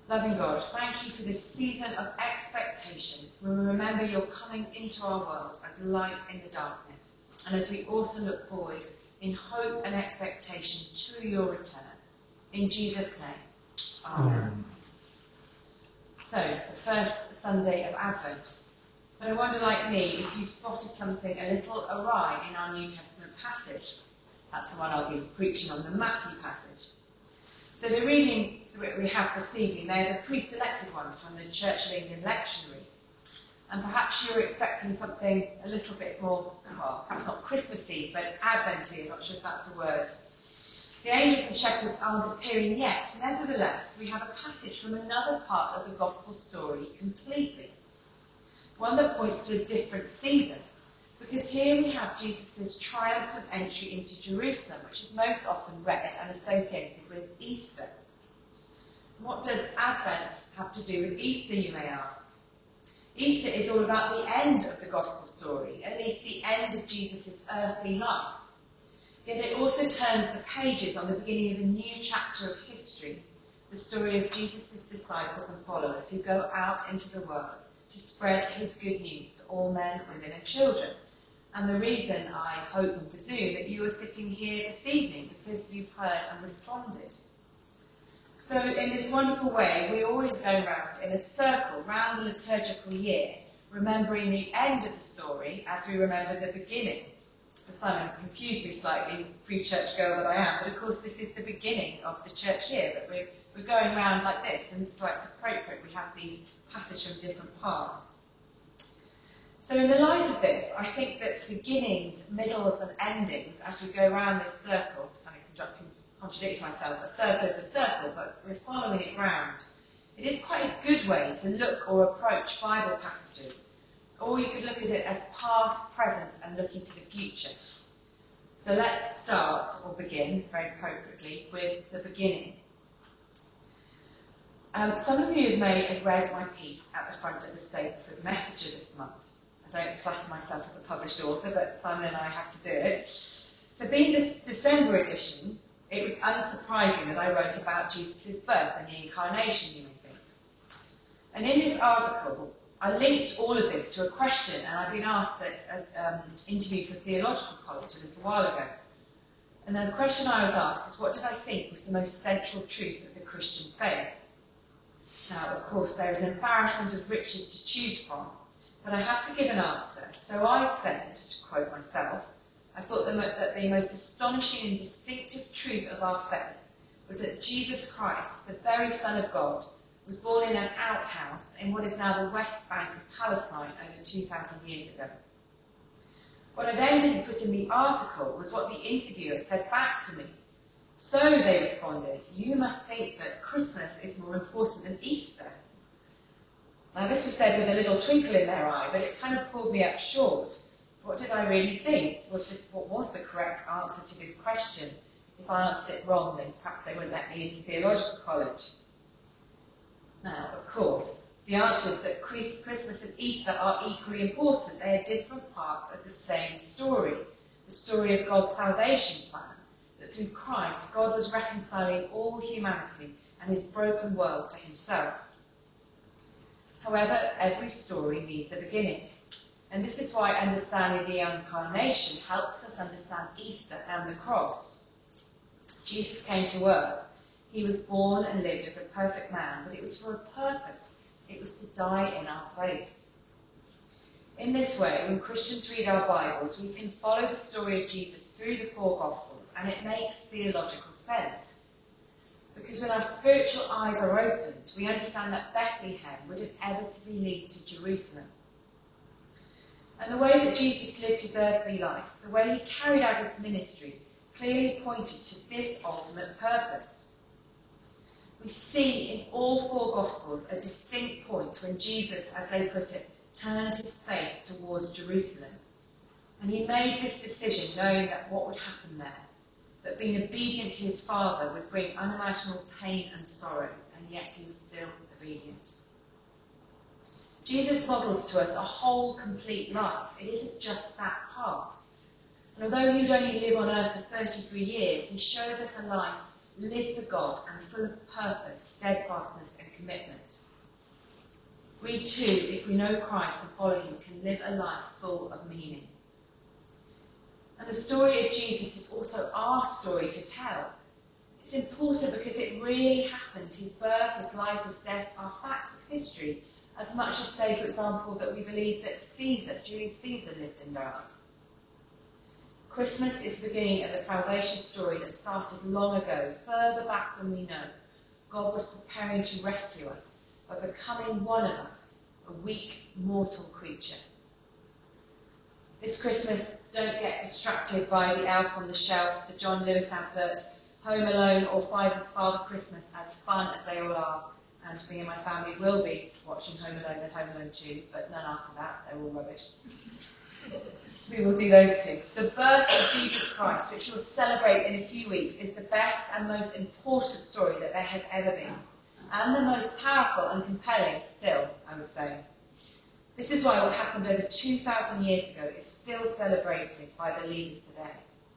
Loving God, thank you for this season of expectation when we remember your coming into our world as light in the darkness, and as we also look forward in hope and expectation to your return. In Jesus' name, Amen. So, the first Sunday of Advent. But I wonder, like me, if you've spotted something a little awry in our New Testament passage. That's the one I'll be preaching on, the Matthew passage. So the readings that we have this evening, they're the pre-selected ones from the Church of England lectionary. And perhaps you're expecting something a little bit more, well, perhaps not Christmassy, but Adventy. I'm not sure if that's a word. The angels and shepherds aren't appearing yet. Nevertheless, we have a passage from another part of the gospel story completely. One that points to a different season. Because here we have Jesus' triumphant entry into Jerusalem, which is most often read and associated with Easter. What does Advent have to do with Easter, you may ask? Easter is all about the end of the gospel story, at least the end of Jesus' earthly life. Yet it also turns the pages on the beginning of a new chapter of history, the story of Jesus' disciples and followers who go out into the world to spread his good news to all men, women and children. And the reason, I hope and presume, that you are sitting here this evening because you've heard and responded. So in this wonderful way, we always go round in a circle, round the liturgical year, remembering the end of the story as we remember the beginning. The Simon confused me slightly, free church girl that I am, but of course this is the beginning of the church year, but we're going round like this, and this is why it's appropriate we have these passages from different parts. So in the light of this, I think that beginnings, middles and endings, as we go around this circle, I'm kind of contradicting myself, a circle is a circle, but we're following it round. It is quite a good way to look or approach Bible passages, or you could look at it as past, present and looking to the future. So let's start, or begin, very appropriately, with the beginning. Some of you may have read my piece at the front of the Stapleford Messenger this month. I don't flatter myself as a published author, but Simon and I have to do it. So being this December edition, it was unsurprising that I wrote about Jesus' birth and the incarnation, you may think. And in this article, I linked all of this to a question, and I've been asked at an interview for Theological College a little while ago. And then the question I was asked is, what did I think was the most central truth of the Christian faith? Now, of course, there is an embarrassment of riches to choose from, but I have to give an answer. So I said, to quote myself, I thought that the most astonishing and distinctive truth of our faith was that Jesus Christ, the very Son of God, was born in an outhouse in what is now the West Bank of Palestine over 2,000 years ago. What I then didn't put in the article was what the interviewer said back to me. So, they responded, you must think that Christmas is more important than Easter. Now, this was said with a little twinkle in their eye, but it kind of pulled me up short. What did I really think? What was the correct answer to this question? If I answered it wrongly, perhaps they wouldn't let me into Theological College. Now, of course, the answer is that Christmas and Easter are equally important. They are different parts of the same story, the story of God's salvation plan, that through Christ, God was reconciling all humanity and his broken world to himself. However, every story needs a beginning. And this is why understanding the incarnation helps us understand Easter and the cross. Jesus came to earth. He was born and lived as a perfect man, but it was for a purpose. It was to die in our place. In this way, when Christians read our Bibles, we can follow the story of Jesus through the four Gospels, and it makes theological sense. Because when our spiritual eyes are opened, we understand that Bethlehem would inevitably lead to Jerusalem. And the way that Jesus lived his earthly life, the way he carried out his ministry, clearly pointed to this ultimate purpose. We see in all four Gospels a distinct point when Jesus, as they put it, turned his face towards Jerusalem. And he made this decision knowing that what would happen there, that being obedient to his Father would bring unimaginable pain and sorrow, and yet he was still obedient. Jesus models to us a whole, complete life. It isn't just that part. And although he would only live on earth for 33 years, he shows us a life live for God and full of purpose, steadfastness and commitment. We too, if we know Christ and follow him, can live a life full of meaning. And the story of Jesus is also our story to tell. It's important because it really happened. His birth, his life, his death are facts of history, as much as, say, for example, that we believe that Julius Caesar, lived and died. Christmas is the beginning of a salvation story that started long ago, further back than we know. God was preparing to rescue us by becoming one of us, a weak, mortal creature. This Christmas, don't get distracted by the elf on the shelf, the John Lewis advert, Home Alone or Father Christmas, as fun as they all are. And me and my family will be watching Home Alone and Home Alone 2, but none after that, they're all rubbish. We will do those two. The birth of Jesus Christ, which we'll celebrate in a few weeks, is the best and most important story that there has ever been. And the most powerful and compelling still, I would say. This is why what happened over 2,000 years ago is still celebrated by believers today.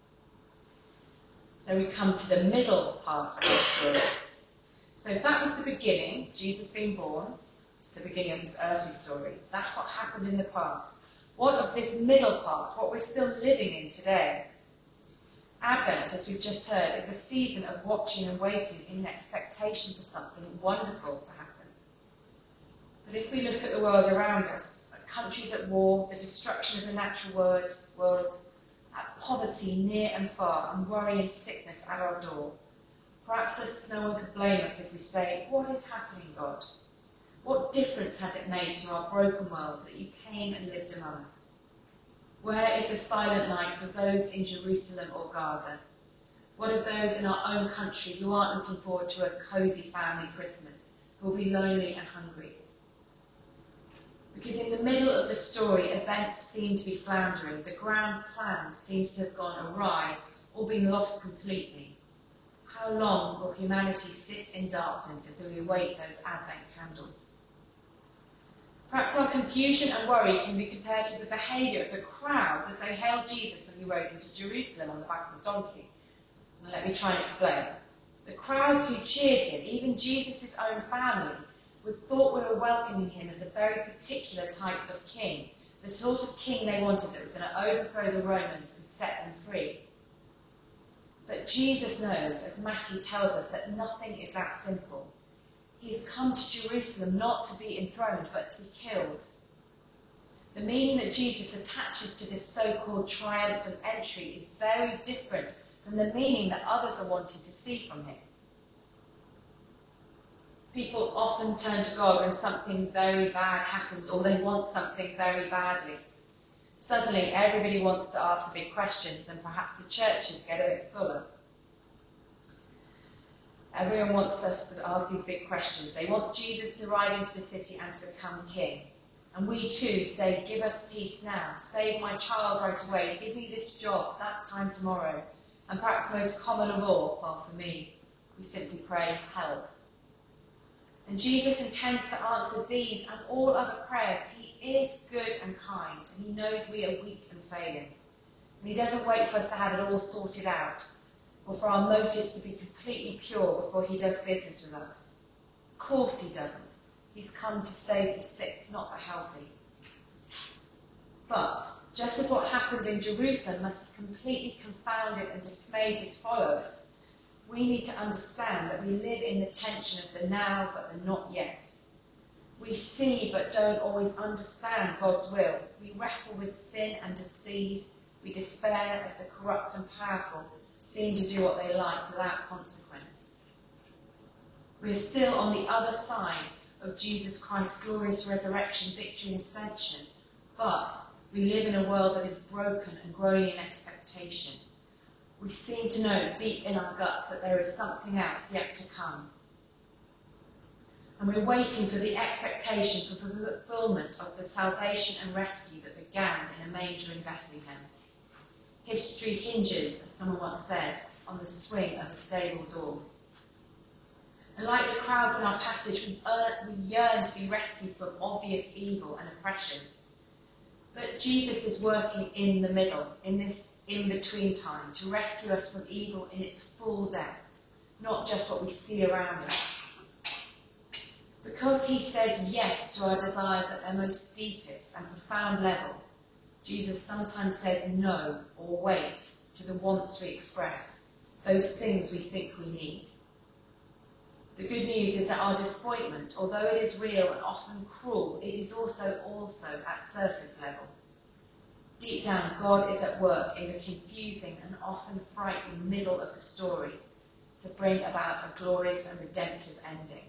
So we come to the middle part of the story. So if that was the beginning, Jesus being born, the beginning of his earthly story, that's what happened in the past. What of this middle part, what we're still living in today? Advent, as we've just heard, is a season of watching and waiting in expectation for something wonderful to happen. But if we look at the world around us, at countries at war, the destruction of the natural world, at poverty near and far, and worry and sickness at our door, perhaps no one could blame us if we say, what is happening, God? What difference has it made to our broken world that you came and lived among us? Where is the silent night for those in Jerusalem or Gaza? What of those in our own country who aren't looking forward to a cosy family Christmas, who will be lonely and hungry? Because in the middle of the story, events seem to be floundering. The grand plan seems to have gone awry or been lost completely. How long will humanity sit in darkness as we await those Advent candles? Perhaps our confusion and worry can be compared to the behaviour of the crowds as they hailed Jesus when he rode into Jerusalem on the back of a donkey. Now let me try and explain. The crowds who cheered him, even Jesus' own family, would thought we were welcoming him as a very particular type of king, the sort of king they wanted that was going to overthrow the Romans and set them free. But Jesus knows, as Matthew tells us, that nothing is that simple. He's come to Jerusalem not to be enthroned, but to be killed. The meaning that Jesus attaches to this so-called triumphant entry is very different from the meaning that others are wanting to see from him. People often turn to God when something very bad happens or they want something very badly. Suddenly, everybody wants to ask the big questions, and perhaps the churches get a bit fuller. Everyone wants us to ask these big questions. They want Jesus to ride into the city and to become king. And we too say, give us peace now. Save my child right away. Give me this job, that time tomorrow. And perhaps most common of all, well for me, we simply pray, help. And Jesus intends to answer these and all other prayers. He is good and kind, and he knows we are weak and failing. And he doesn't wait for us to have it all sorted out, or for our motives to be completely pure before he does business with us. Of course he doesn't. He's come to save the sick, not the healthy. But, just as what happened in Jerusalem must have completely confounded and dismayed his followers, we need to understand that we live in the tension of the now but the not yet. We see but don't always understand God's will. We wrestle with sin and disease. We despair as the corrupt and powerful seem to do what they like without consequence. We are still on the other side of Jesus Christ's glorious resurrection, victory and ascension, but we live in a world that is broken and growing in expectation. We seem to know deep in our guts that there is something else yet to come. And we're waiting for the expectation for the fulfillment of the salvation and rescue that began in a manger in Bethlehem. History hinges, as someone once said, on the swing of a stable door. And like the crowds in our passage, we yearn to be rescued from obvious evil and oppression. But Jesus is working in the middle, in this in-between time, to rescue us from evil in its full depths, not just what we see around us. Because he says yes to our desires at their most deepest and profound level, Jesus sometimes says no or wait to the wants we express, those things we think we need. The good news is that our disappointment, although it is real and often cruel, it is also at surface level. Deep down, God is at work in the confusing and often frightening middle of the story to bring about a glorious and redemptive ending.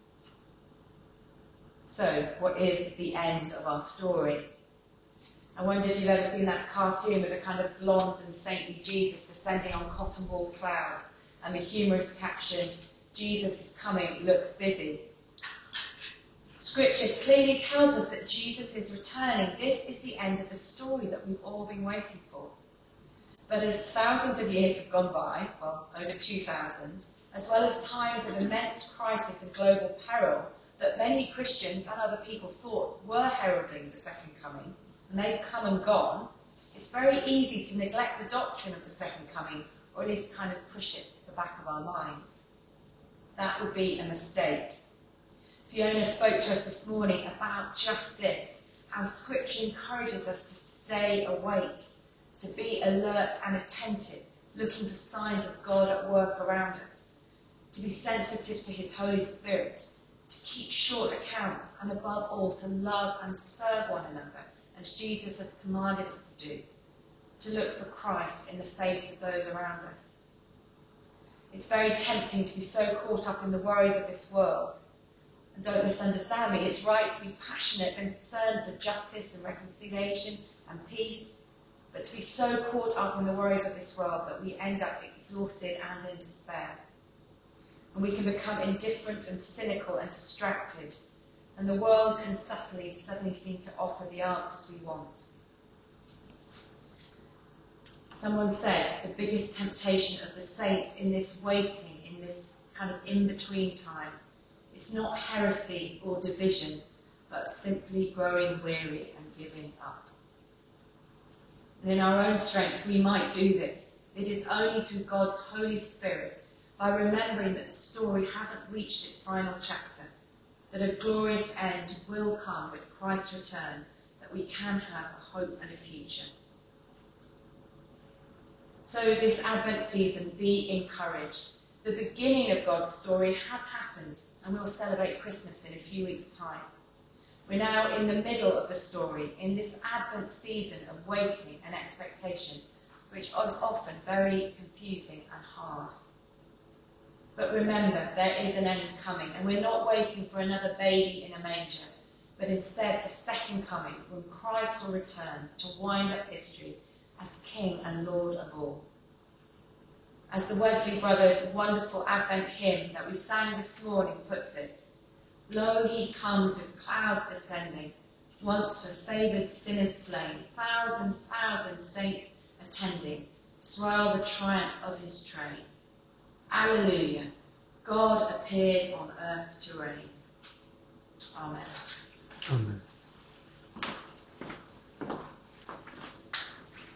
So, what is the end of our story? I wonder if you've ever seen that cartoon with a kind of blonde and saintly Jesus descending on cotton wool clouds and the humorous caption, "Jesus is coming, look busy." Scripture clearly tells us that Jesus is returning. This is the end of the story that we've all been waiting for. But as thousands of years have gone by, well, over 2,000, as well as times of immense crisis and global peril that many Christians and other people thought were heralding the second coming, and they've come and gone, it's very easy to neglect the doctrine of the second coming, or at least kind of push it to the back of our minds. That would be a mistake. Fiona spoke to us this morning about just this, how Scripture encourages us to stay awake, to be alert and attentive, looking for signs of God at work around us, to be sensitive to his Holy Spirit, to keep short accounts, and above all, to love and serve one another, as Jesus has commanded us to do, to look for Christ in the face of those around us. It's very tempting to be so caught up in the worries of this world. And don't misunderstand me, it's right to be passionate and concerned for justice and reconciliation and peace, but to be so caught up in the worries of this world that we end up exhausted and in despair. And we can become indifferent and cynical and distracted, and the world can suddenly seem to offer the answers we want. Someone said the biggest temptation of the saints in this waiting, in this kind of in-between time, it's not heresy or division, but simply growing weary and giving up. And in our own strength, we might do this. It is only through God's Holy Spirit, by remembering that the story hasn't reached its final chapter, that a glorious end will come with Christ's return, that we can have a hope and a future. So this Advent season, be encouraged. The beginning of God's story has happened, and we'll celebrate Christmas in a few weeks' time. We're now in the middle of the story, in this Advent season of waiting and expectation, which is often very confusing and hard. But remember, there is an end coming, and we're not waiting for another baby in a manger, but instead the second coming, when Christ will return to wind up history as King and Lord of all. As the Wesley Brothers' wonderful Advent hymn that we sang this morning puts it, "Lo, he comes with clouds descending, once for favoured sinners slain, thousand saints attending, swell the triumph of his train. Alleluia, God appears on earth to reign." Amen. Amen.